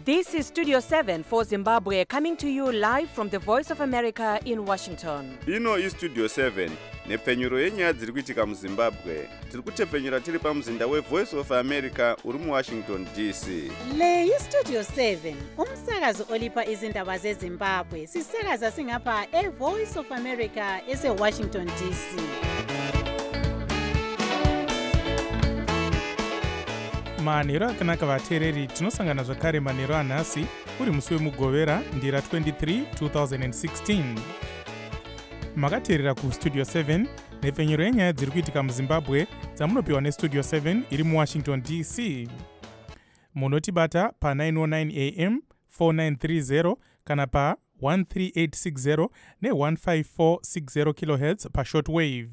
This is Studio 7 for Zimbabwe, coming to you live from the Voice of America in Washington. Ino iStudio 7 nepfenyuro yenyaya dziri kuitika muZimbabwe. Tiri kutepfenyura tiri pamuzinda weVoice of America uri muWashington DC. Le iStudio 7 umsakazo olipa izindaba zeZimbabwe. Sisakaza singapha eVoice of America eseWashington DC. manhero akanaka vateereri, tinosangana zvakare manhero anhasi uri musi wemugovera ndira 23 2016. makateerera kustudio 7 nepfenyuro yenyaya dziri kuitika muzimbabwe dzamunopiwa nestudio 7 iri muwashington dc. munotibata pa909 am 4930 kana pa 13860 ne15460 kHz pashortwave.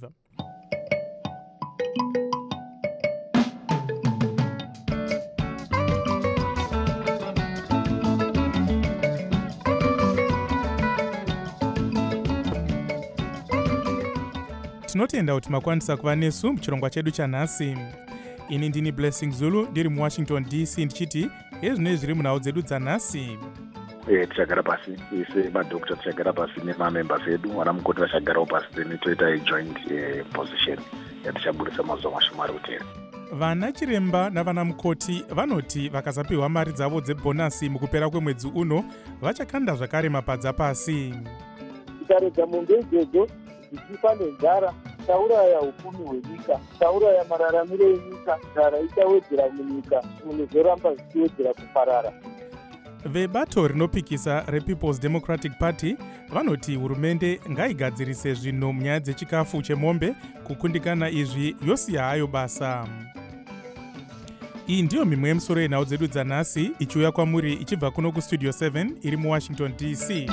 tinotenda kuti makwanisa kuva nesu muchirongwa chedu chanhasi. ini ndini Blessing Zulu ndiri muwashington dc ndichiti ezvinoi zviri munhau dzedu dzanhasi. tichagara pasi ise madhokota tichagara pasi nemamembers edu vana mukoti vachagarawo pasi then toita joint position yatichabudisa mazuva mashoma ari kutera. vana chiremba navana mukoti vanoti vakasapiwa mari dzavo dzebhonasi mukupera kwemwedzi uno vachakanda zvakare mapadza pasi. tikaredza mombe idzodzo dzichifa nenzara tauraya upfumi hwenyika, tauraya mararamiro enyika, nzara ichawedzera munyika, zvinhu zvoramba zvichiwedzera kuparara. vebato rinopikisa rePeople's Democratic Party vanoti hurumende ngaigadzirise zvinhu munyaya dzechikafu chemombe, kukundikana izvi yosiya hayo basa. iyi ndiyo mimwe yemisoro yenhau dzedu dzanhasi ichiuya kwamuri ichibva kuno kustudio 7 iri muwashington dc.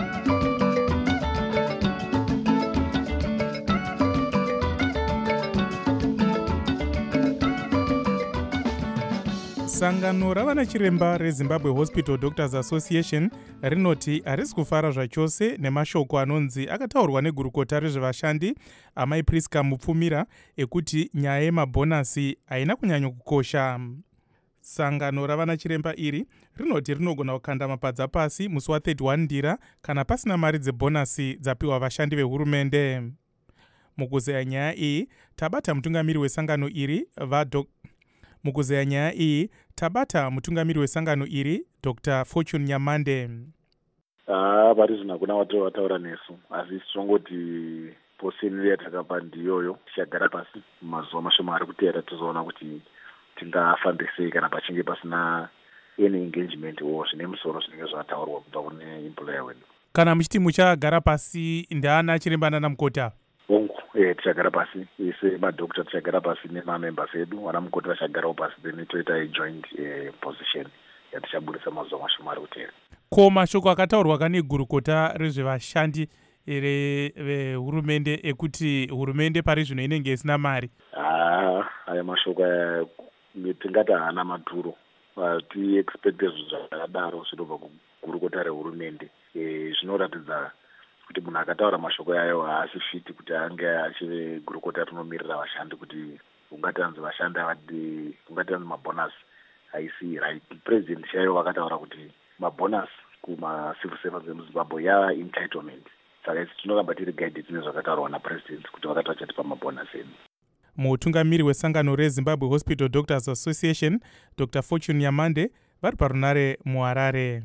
sangano ravana chiremba reZimbabwe Hospital Doctors Association rinoti harisi kufara zvachose nemashoko anonzi akataurwa negurukota rezvevashandi amai Priska Mupfumira ekuti nyaya yemabhonasi haina kunyanya kukosha. sangano ravana chiremba iri rinoti rinogona kukanda mapadza pasi musi wa31 ndira kana pasina mari dzebhonasi dzapiwa vashandi vehurumende. mukuzeya nyaya iyi tabata mutungamiri wesangano iri mukuzeya nyaya iyi tabata mutungamiri wesangano iri Dr. Fortune Nyamande. parizvina kuna vataura nesu asi tichongoti posini yatakapa ndiyoyo tichagara pasi mazuva mashoma ari kuteera tizoona kuti tingafambe sei kana pachinge pasina any engagement o zvine musoro zvinenge zvataurwa kubva kune employer wedu. kana muchiti muchagara pasi ndaana chiremba nana mukota ongu tichagara pasi ise madhokota tichagara pasi nemamembers edu vana mukoti vachagarawo pasi then toita joint position yatichabudisa mazuva mashoma ari kutera. ko mashoko akataurwa kane gurukota rezvevashandi vehurumende ekuti hurumende pari zvino inenge isina mari? aya mashoko aya tingati haana maturo. tiexpecte zvinhu zvakadaro zvinobva kugurukota rehurumende. zvinoratidza kuti munhu akataura mashoko yayo haasi fiti kuti ange achive gurukota rinomirira vashandi, kuti ungati anzi vashandi havadi, ungati anzi mabhonasi haisi right. president chaiyo vakataura kuti mabhonasi kumacivil servants emuzimbabwe yava entitlement. saka isi tinoramba tiri guide tine zvakataurwa napresident kuti vakati vachatipa mabhonasi edu. mutungamiri wesangano reZimbabwe Hospital Doctors Association Dr. Fortune Nyamande vari parunare muHarare.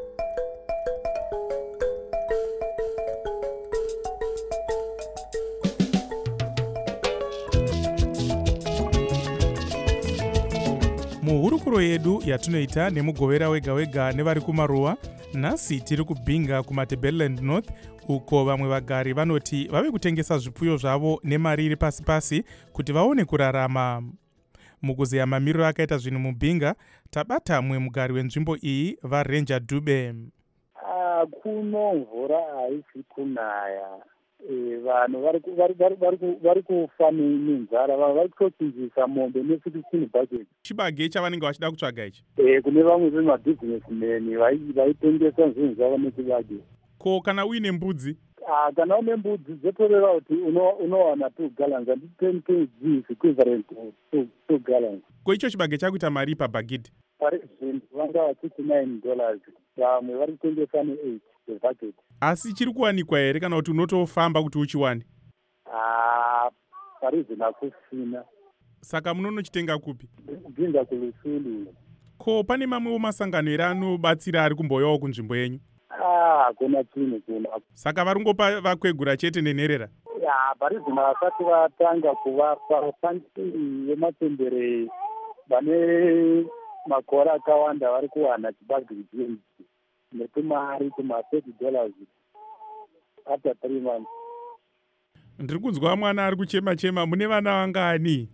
muhurukuro yedu yatinoita nemugovera wega wega nevari kumaruwa, nhasi tiri kubhinga kuMatabeleland North uko vamwe vagari vanoti vave kutengesa zvipfuyo zvavo nemari iri pasi pasi kuti vaone kurarama. mukuzeya mamiriro akaita zvinhu mubhinga tabata mumwe mugari wenzvimbo iyi vaRanger Dube. kuno mvura haisi kunaya, vanhu vari kufa nenzara, vari kutochinjisa mombe ne16 budget. chibage chavanenge vachida kutsvaga ichi? kune vamwe vemabusinessmen vaitengesa zvinhu zvavo nechibage. ko kana uine mbudzi? kana une mbudzi dzotoreva kuti unowana 2 gallons and 10 kg equivalent to 2 gallons. ko icho chibage chakuita mari pabhagidhi? parizvino vanga vachiti $9, vamwe vari kutengesa ne8 evhaketi. Asi chiri kuwanikwa here kana kuti unotofamba kuti uchiwane? Parizvino hakusina. Saka munonochitenga kupi? Kubhinga kulusulu. Ko pane mamwewo masangano here anobatsira ari kumboyawo kunzvimbo yenyu? Kuna chini kuna. Saka vari ngopa vakwegura chete nenherera? Parizvino vasati vatanga kuvapa fandisi yematembere vane makore akawanda vari kuwana chibagiri netumari $30 after 3 months. Ndiri kunzwa mwana ari kuchema-chema. Mune vana vangani?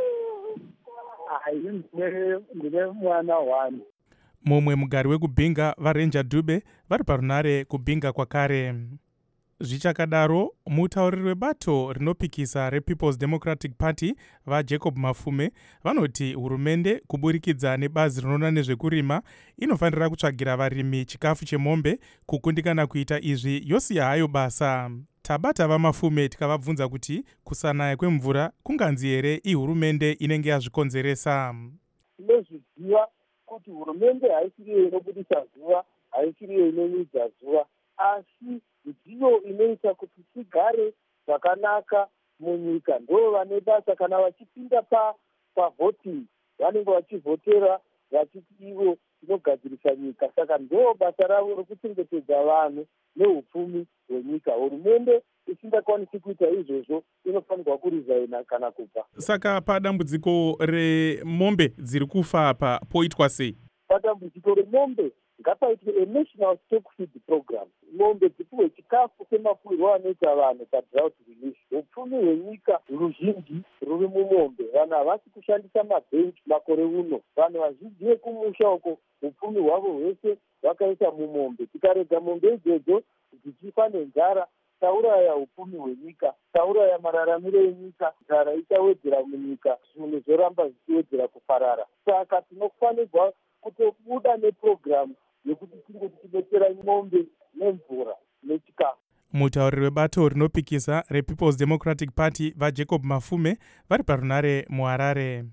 Ndine mwana 1. Mumwe mugari wekubhinga vaRanger Dube vari parunare kubhinga kwakare. Zvichakadaro, mutauriri webato rinopikisa rePeople's Democratic Party vaJacob Mafume vanoti hurumende kuburikidza nebazi rinoona nezvekurima inofanira kutsvagira varimi chikafu chemombe. Kukundikana kuita izvi yosiya hayo basa. Tabata vaMafume tikavabvunza kuti kusanaya kwemvura kunganzi here ihurumende inenge yazvikonzeresa. Tinozviziva kuti hurumende haisiri iyo inobudisa zuva, haisiri iyo inonyudza zuva, asi ndiyo inoita kuti tigare zvakanaka munyika. Ndo vane basa kana vachipinda pavoting vanenge vachivhotera vachiti ivo inogadzirisa nyika. Saka ndo basa ravo rekuchengetedza vanhu neupfumi hwenyika. Hurumende isingakwanisi kuita izvozvo inofanirwa kurizaina kana kubva. Saka padambudziko remombe dziri kufa apa poitwa sei? Padambudziko remombe ngapaitwe a national stock feed program. Mombe dzipiwe chikafu semafuriro anoita vanhu padrought relief. Upfumi hwenyika ruzhinji ruri mumombe. Vanhu havasi kushandisa mabhenki makore uno. Vanhu vazhinji vekumusha uko upfumi hwavo hwese hwakaisa mumombe. Tikarega mombe idzodzo dzichifa nenzara, tauraya upfumi hwenyika, tauraya mararamiro enyika, nzara ichawedzera munyika, zvinhu zvoramba zvichiwedzera kuparara. Saka tinofanirwa kutobuda nepurogiramu yekuti tinge tichidetsera mombe nemvura nechikafu. Mutauriri webato rinopikisa rePeople's Democratic Party vaJacob Mafume vari parunare muHarare.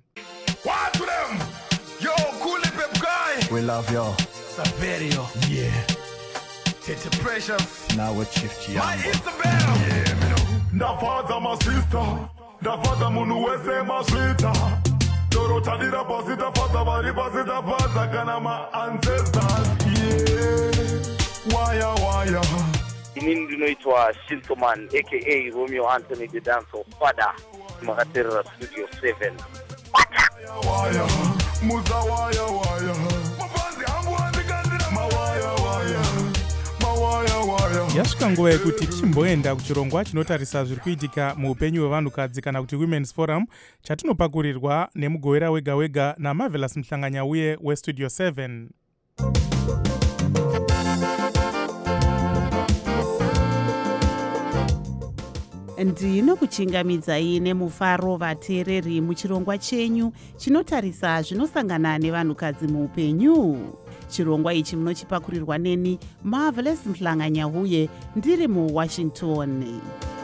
We love y'all. Saverio. Yeah. Tete Precious. Now with Chief Chiambo. My Isabel. Yeah, me know. Ndafaza my sister. Ndafaza munu wese maswita. Dorota dira posita faza bari posita faza kana my ancestors. Yeah. Waya. Inini ndinoitwa Shintoman aka Romeo Anthony the Dancer Father. Makatera Studio 7. Waya. Muza waya. Yasvika nguva yekuti tichimboenda kuchirongwa chinotarisa zviri kuitika muupenyu hwevanhukadzi kana kuti Women's Forum chatinopakurirwa nemugowera wega naMarvelous Mhlanganyauye weStudio 7. Ndinokuchingamidzai nemufaro vateereri muchirongwa chenyu chinotarisa zvinosangana nevanhukadzi muupenyu. Chirongwa ichi munochipakurirwa neni Marvelous Mhlanganyauye ndiri muWashington.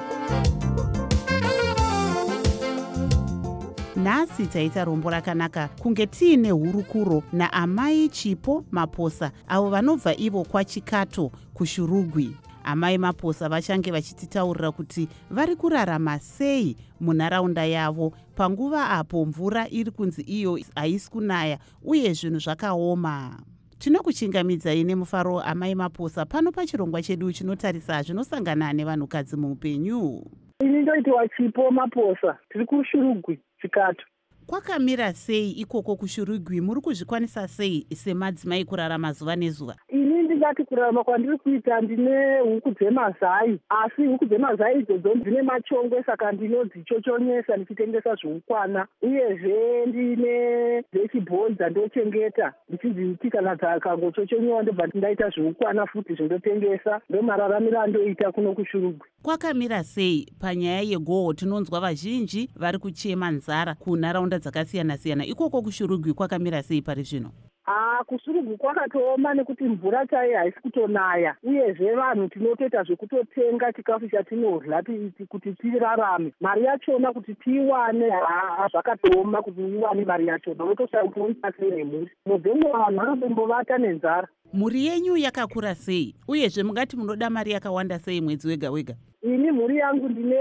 Nhasi taita rombo rakanaka kunge tiine hurukuro naamai Chipo Maposa avo vanobva ivo kwaChikato kuShurugwi. Amai Maposa vachange vachititaurira kuti vari kurarama sei munharaunda yavo panguva apo mvura iri kunzi iyo haisi kunaya uye zvinhu zvakaoma. Tinokuchingamidzai nemufaro amai Maposa pano pachirongwa chedu chinotarisa zvinosangana nevanhukadzi muupenyu. Ini ndoitwa Chipo Maposa, tiri kuShurugwi Chikato. Kwakamira sei ikoko kuShurugwi? Muri kuzvikwanisa sei semadzimai kurarama zuva nezuva? Ini ndingati kurarama kwandiri kuita ndine huku dzemazai, asi huku dzemazai idzodzo ndine machongwe, saka ndinodzichochonyesa ndichitengesa zvoukwana, uyezve ndine dzechibhoi dzandochengeta ndichidziti kana dzakangochochonyewa ndobva ndaita zvoukwana futi zvondotengesa. Ndo mararamiro andoita kuno kuShurugwi. Kwakamira sei panyaya yegoho? Tinonzwa vazhinji vari kuchema nzara kunharaunda dzakasiyana-siyana. Ikoko kuShurugwi kwakamira sei pari zvino? kusurugu kwakatooma nekuti mvura chaiyo haisi kutonaya, uyezve vanhu tinotoita zvekutotenga chikafu chatinorya kuti tirarame. Mari yachona kuti tiiwane zvakatooma kuti uiwane mari yachona, unotoshakuisa sei nemhuri. Mubvemwe vanhu vanotombovata nenzara. Mhuri yenyu yakakura sei, uyezve mungati munoda mari yakawanda sei mwedzi wega wega? Ini mhuri yangu ndine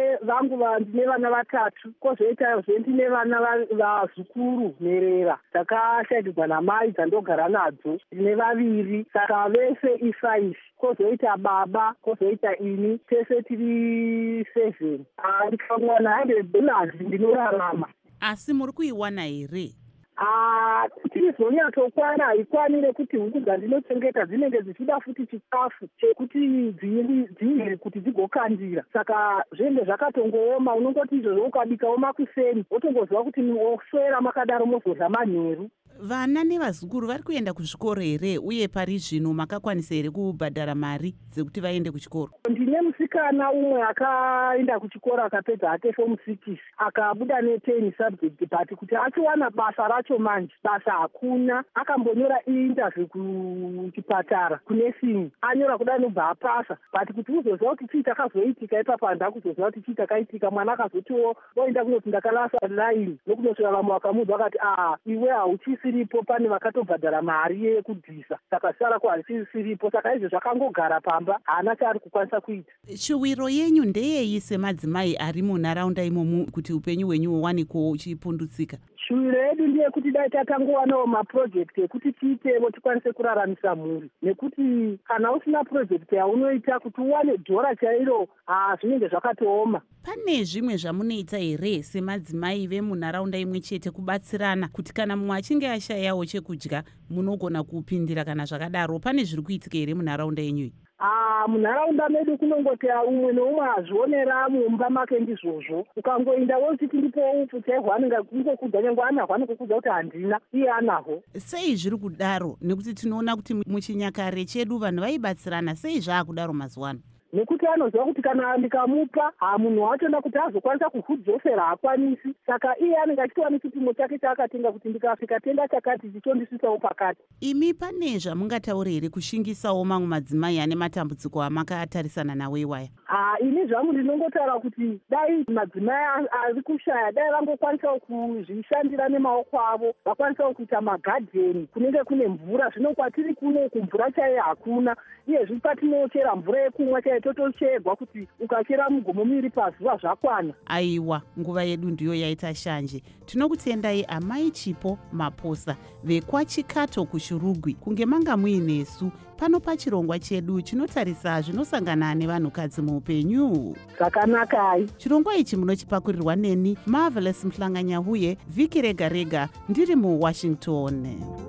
vana vatatu, kozoitazve ndine vana vazukuru nherera dzakashaidzwa namai dzandogara nadzo, ndine 2, saka vese i5, kozoita baba, kozoita ini, tese tiri 7. Ndikawana $100 ndinorarama. Asi muri kuiwana here? Tizonyatokwana haikwanire kuti huku dzandinochengeta dzinenge dzichida futi chikafu chekuti dzirye kuti dzigokandira. Saka zvinenge zvakatongooma, unongoti izvozvo ukabikawo makuseni wotongoziva kuti oswera makadaro mozorya manheru. Vana nevazukuru vari kuenda kuzvikoro here, uye pari zvino makakwanisa here kubhadhara mari dzekuti vaende kuchikoro? Ndine musikana umwe akaenda kuchikoro akapedza ake form 6 akabuda ne10 subject, but kuti achiwana basa racho manje basa hakuna. Akambonyora interview kuchipatara kunesini, anyora kuda nobva apasa, but kuti uzoziva kuti chii chakazoitika ipapo hanzi akuzoziva kuti chii chakaitika. Mwana akazotiwo oenda kunoti ndakalasa line nokunosvika vamwe vakamuudza vakati iwe hauchisiripo, pane vakatobhadhara mari yekudhisa, saka zita rako harisiripo. Saka izvo zvakangogara pamba, haana chaari kukwanisa kuita. Shuwiro yenyu ndeyei semadzimai ari munharaunda imomo kuti upenyu hwenyu huwanikowo uchipundutsika? Shuwiro yedu ndeyekuti dai tatangowanawo mapurojekiti ekuti tiitewo tikwanise kuraramisa mhuri, nekuti kana usina purojekiti yaunoita kuti uwane dhora chairo zvinenge zvakatooma. Pane zvimwe zvamunoita here semadzimai vemunharaunda imwe chete kubatsirana kuti kana mumwe achinge ashayawo chekudya munogona kupindira kana zvakadaro? Pane zviri kuitika here munharaunda yenyu? Munharaunda medu kunongoti umwe neumwe azvionera mumba make ndizvozvo. Ukangoenda wochiti ndipo upu chaihwo anenge kungokudza, nyange anahwo anokukudza kuti handina, iye anahwo. Sei zviri kudaro? Nekuti tinoona kuti muchinyakare chedu vanhu vaibatsirana. Sei zvaakudaro mazuva ano? Nekuti anoziva kuti kana ndikamupa munhu wachoda kuti azokwanisa kuhudzosera haakwanisi, saka iye anenge achitowana chipimo chake chaakatenga kuti ndikasvika tenda chakati chichondisvisawo pakati. Imi pane zvamungataura here kushingisawo mamwe madzimai ane matambudziko amakatarisana nawo iwaya? Ini zvangu ndinongotaura kuti dai madzimai ari kushaya dai vangokwanisawo kuzvishandira nemaoko avo, vakwanisawo kuita magadheni kunenge kune mvura. Zvino kwatiri kuno kumvura chaiyo hakuna, iyezvi patinochera mvura yekumwa chaiyo totochegwa kuti ukachera mugomo miri pazuva zvakwana. Aiwa, nguva yedu ndiyo yaita shanje. Tinokutendai Amai Chipo Maposa vekwachikato kuShurugwi kunge manga muinesu pano pachirongwa chedu chinotarisa zvinosangana nevanhukadzi muupenyu. Zvakanaka. Chirongwa ichi munochipakurirwa neni Marvelous Mhlanganyahuye, vhiki rega rega ndiri muWashington.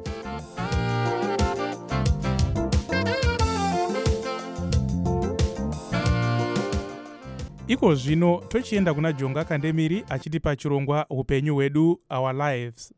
Iko zvino tochienda kuna Jonga Kandemiri achitipa chirongwa upenyu hwedu, Our Lives.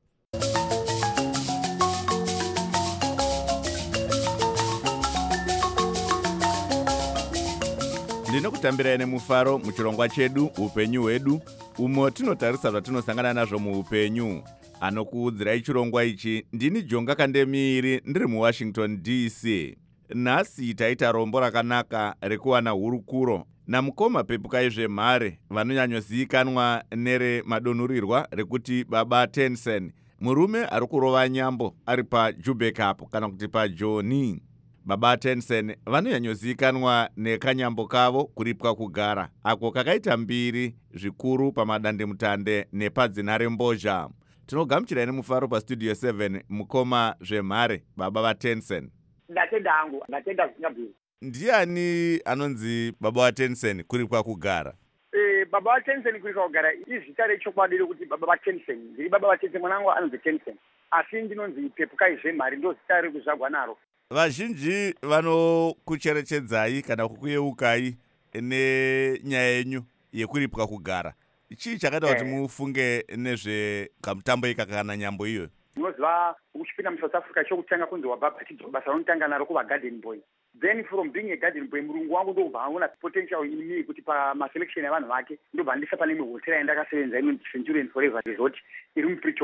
Ndinokutambirai nemufaro muchirongwa chedu upenyu hwedu, umo tinotarisa zvatinosangana nazvo muupenyu. Anokuudzirai chirongwa ichi ndini Jonga Kandemiri ndiri muWashington DC. Nhasi taita rombo rakanaka rekuwana hurukuro namukoma Pepukai zvemhare vanonyanyozivikanwa neremadonhurirwa rekuti Baba Tensen, murume ari kurova nyambo ari paJubekup kana kuti paJoni. Baba Tensen vanonyanyozivikanwa nekanyambo kavo kuripwa kugara, ako kakaita mbiri zvikuru pamadandemutande nepadzinharembozha. Tinogamuchirai nemufaro pastudio 7 mukoma zvemhare Baba vaTensen. Ndatenda hangu, ndatenda zvisingabviri. Ndiani anonzi Baba vaTensen kuripwa kugara? Baba vaTensen kuripwa kugara izita rechokwadi rekuti Baba vaTensen. Ndiri Baba vaTensen, mwanangu anonzi Tensen. Asi ndinonzi Pepukai zvemhare, ndo zita rekuzvagwa naro. Vazhinji vanokucherechedzai kana kukuyeukai nenyaya yenyu yekuripwa kugara. Chii chakaita kuti mufunge nezvekamutambo ika kana nyambo iyo? Unoziva uchipinda muSouth Africa chokutanga kunzi wabva pachidzo basa rinotanga naro kuva garden boy. Then from being a garden boy murungu wangu ndobva aona potential in me kuti pamaselection yavanhu vake ndobva ndisa pane mihotera yandakasevenza inonzi Centurion Forever Resort iri muPretoria.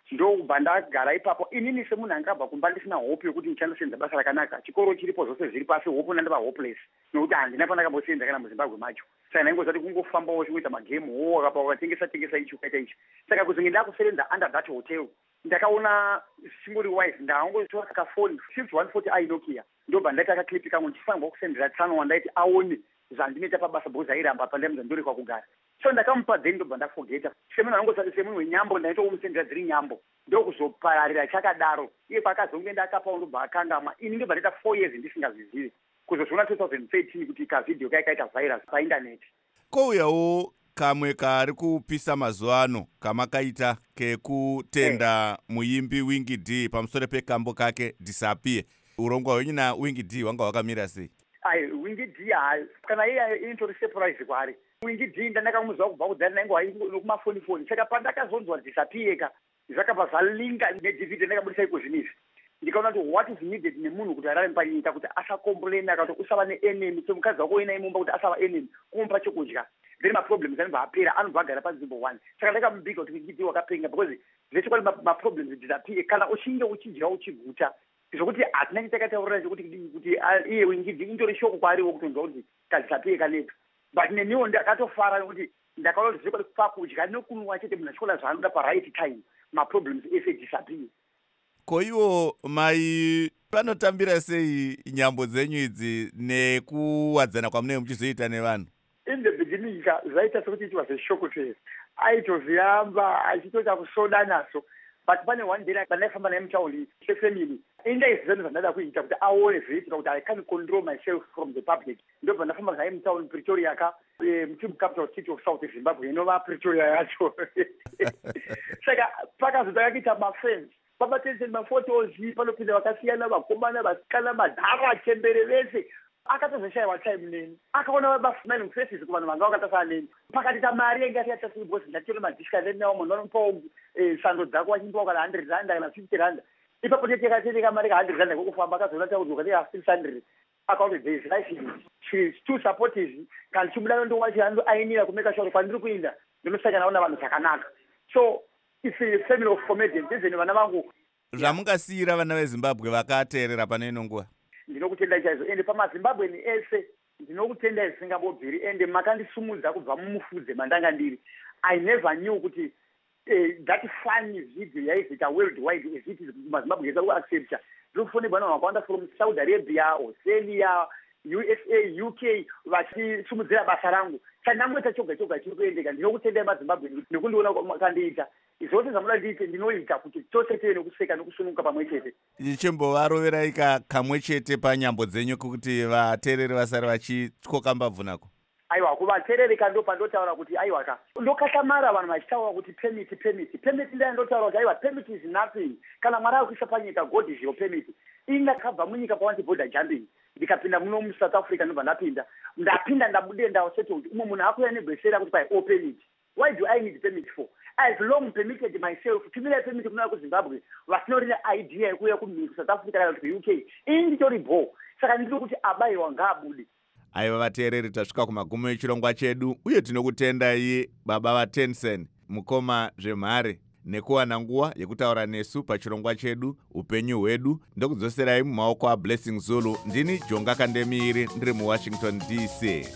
ndobva ndagara ipapo. Inini semunhu angabva kumba ndisina hope yokuti ndichandosenza basa rakanaka, chikoro chiripo zvose zviri pasi, hope ndandiva hopeless nokuti handina pandakambosenza kana muZimbabwe macho. Saka ndaingozati kungofambawo kuita magemu wakapa wakatengesa ichi ukaita ichi. Saka kuzonge ndakuserenza under that hotel ndakaona chingori wise ndaangotora kafoni 5140 Nokia ndobva ndaita akaklipi kamwe ndichifanirwa kusendera tsano wandaiti aone zvandinoita pabasa because airamba pandamudza ndori kwakugara. So ndakamupa then ndobva ndafogeta semunhu anongosati semunhu wenyambo ndaitomusendera dziri nyambo ndokuzopararira chakadaro. Iye kwakazongoenda akapawo ndobva akangamwa. Ini ndobva ndaita 4 years ndisingazvizivi kuzozviona 2013 kuti kavidhio kaikaita virus paindaneti. Kouyawo kamwe kari kupisa mazuva ano kamakaita kekutenda muimbi Wingy D pamusoro pekambo kake Disappear. Urongwa hwenyu naWingy D hwanga hwakamira sei? Wingy D kana iye initori surprise kwari. Wingy D ndandakamuziva kubva kudhara naingo hainokumafoni. Saka pandakazonzwa Disappear zvakabva zvalinga nedivhidhi ndakabudisa iko zvinizvi. Ndikaona kuti what is needed nemunhu kuti ararame panyika kuti asakomplaina akati usava neenemy semukadzi wako uina imumba kuti asava enemy kumupa chokudya then maproblems anobva apera anobva agara panzvimbo 1. Saka ndakamubhiga kuti Wingy D wakapenga because zvese kwari maproblems Disappear kana uchinge uchidya uchiguta zvokuti hatina chitakataurira kuti iye Wingy D indori shoko kwaariwo kutonzwa kuti kaDisappear kanetu. But neniwo ndakatofara nokuti ndakaona kuti zvekwa pakudya nokunwa chete munhu achikola zvaanoda paright time maproblems ese Disappear. Koiwo mai panotambira sei nyambo dzenyu idzi nekuwadzana kwamunenge muchizoita nevanhu? In the beginning zvaita sekuti it was a shock to aitozviamba achitoita kusoda naso, but pane one day pandaifamba naye mutaundi sefamily indaiziva zvandada kuita kuti aone zviitika kuti I can control myself from the public. Ndobva ndafamba naye mutaundi Pretoria capital city of South Zimbabwe inova Pretoria yacho. Saka pakazotanga kuita mafriends pabatese mafotos panopinda vakasiyana vakomana vasikana madhara chembere vese akatozoshayiwa time neni akaona smiling faces kuvanhu vanga vakatasana neni pakati tamari yanga yatasi bosi ndatora madhiska then nawo munhu anopawo sando dzako wachimbawo kana 100 rand kana 50 rand ipapo tekateneka mari ka 100 rand kokufamba akazoona taudzoka ndi 600 akaona there is life in it. She is too supportive kana chimudano ndo wachi ando ainira kumeka sure kwandiri kuinda ndinosaka naona vanhu zvakanaka. So it's a family of comedians. Izeni vana vangu zvamungasiyira vana veZimbabwe vakateerera pane ino nguva? Ndinokutenda chaizvo ende pamaZimbabweni ese ndinokutenda zvisingambobviri ende makandisumudza kubva mumufudze mandanga ndiri. I never knew kuti that funny video yaizoita worldwide as it is maZimbabwe yakuaccepta. Ndinofonebwa navanhu vakawanda from Saudi Arabia, Australia, USA, UK vachisumudzira basa rangu. Chandangoita choga chiri kuendeka. Ndinokutendai maZimbabwe nekundiona makandiita. Izvose zvamunoda ndiite ndinoita kuti tose tive nekuseka nekusununguka pamwe chete. Ichimbovarovera kamwe chete panyambo dzenyu kuti vateereri vasare vachityoka mbabvu nako? Aiwa, kuvateereri ndo pandotaura kuti aiwa ndokatamara vanhu vachitaura kuti permit ndotaura kuti aiwa permit is nothing. Kana Mwari akuisa panyika God is your permit. Indakabva munyika pawanti border jumping ndikapinda muno muSouth Africa ndobva ndapinda ndabude ndasettle kuti umwe munhu akuya nebhesera kuti pai permit. Why do I need permit for? I've long permitted myself to be permitted kuna kuZimbabwe vasinori idea yekuya kuSouth Africa kana kuUK inditori bo. Saka ndiri kuti abayiwa ngaabude. Aiva vateereri, tasvika kumagumo echirongwa chedu uye tinokutendai baba vaTenson mukoma zvemhare nekuwana nguva yekutaura nesu pachirongwa chedu upenyu hwedu. Ndokudzoserai mumaoko aBlessing Zulu. Ndini Jonga Kandemiri ndiri muWashington DC.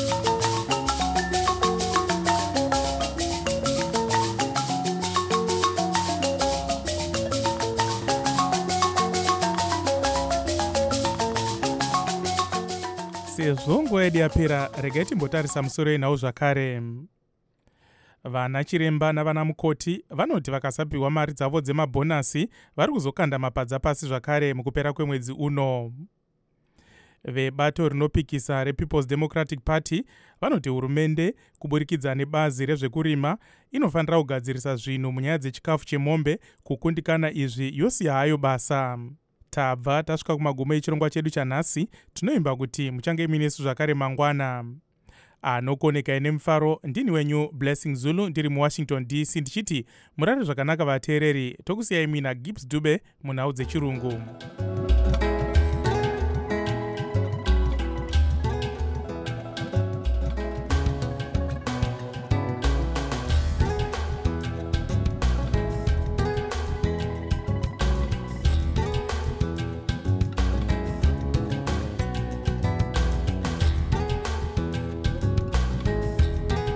Sezvo nguva yedu yapera, regai timbotarisa musoro yenhau zvakare. Vana chiremba navana mukoti vanoti vakasapiwa mari dzavo dzemabhonasi vari kuzokanda mapadza pasi zvakare mukupera kwemwedzi uno. Vebato rinopikisa rePeople's Democratic Party vanoti hurumende kuburikidza nebazi rezvekurima inofanira kugadzirisa zvinhu munyaya dzechikafu chemombe. Kukundikana izvi yosiya hayo basa. Tabva tasvika kumagumo echirongwa chedu chanhasi. Tinoimba kuti muchange minesu zvakare mangwana. Anokoneka ine mufaro, ndini wenyu Blessing Zulu ndiri muWashington DC ndichiti murare zvakanaka vateereri. Tokusiyai mina Gibbs Dube munhau dzechirungu.